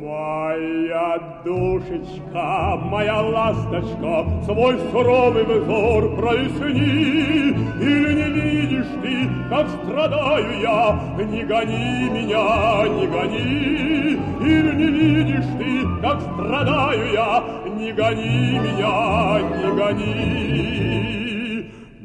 Моя душечка, моя ласточка, свой суровый взор проясни. Или не видишь ты, как страдаю я? Не гони меня, не гони. Или не видишь ты, как страдаю я? Не гони меня, не гони.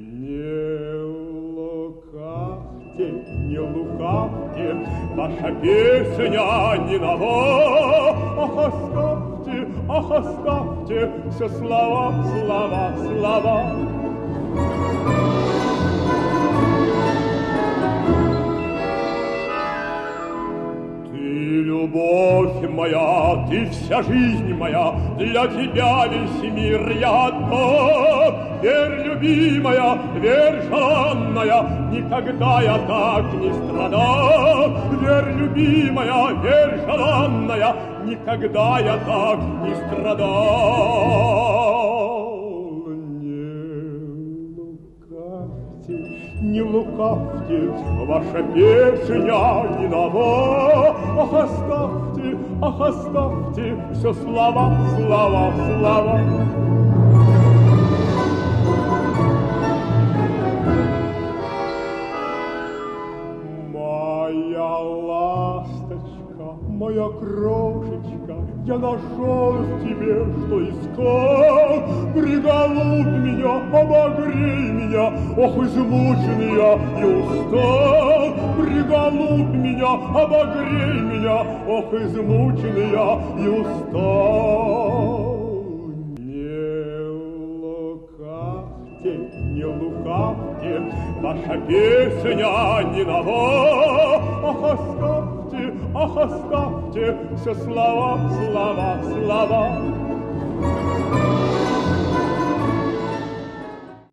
Не лукавьте, ваша песня не нова. Ах, оставьте все слова, слова, слова. Ты любовь моя, ты вся жизнь моя, для тебя весь мир я отдам. Верь, любимая, верь, желанная, никогда я так не страдал. Верь, любимая, верь, желанная, никогда я так не страдал. Не лукавьте, ваша песня не нова. Ах, оставьте все слова, слова, слова. Моя ласточка, моя крошечка, я нашел в тебе, что искал. Приголубь меня, обогрей меня, ох, измученный я и устал. Приголубь меня, обогрей меня, ох, измученный я и устал. Не лукавьте, ваша песня не нова. Ах, оставьте все слова, слова, слова.